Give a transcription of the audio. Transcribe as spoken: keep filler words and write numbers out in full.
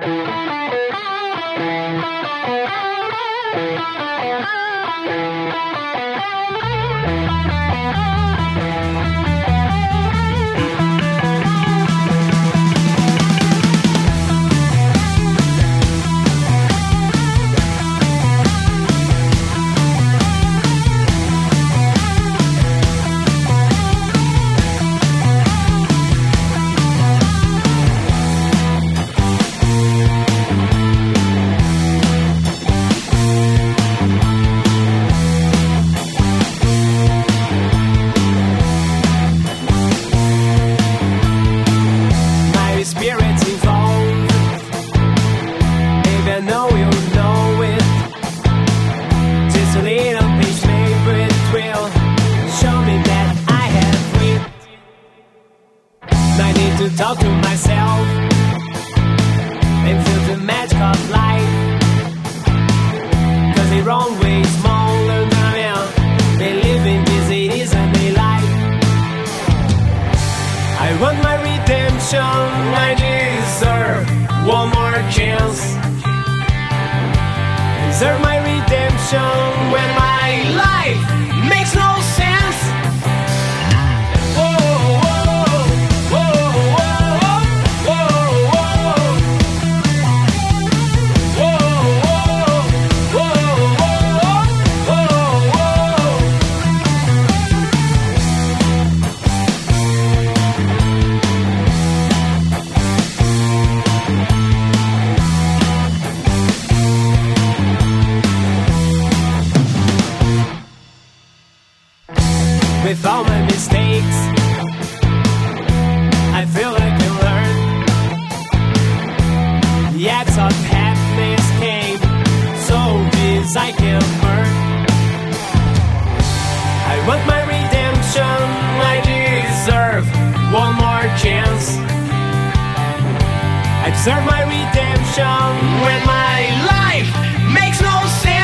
Talk to myself and feel the magic of life. Cause the wrong way is smaller now. They live in disease and they lie. I want my redemption. I deserve one more chance. Deserve my redemption when my life makes no sense. With all my mistakes, I feel like I learned. The acts of happiness came so this I can burn. I want my redemption. I deserve one more chance. I deserve my redemption when my life makes no sense.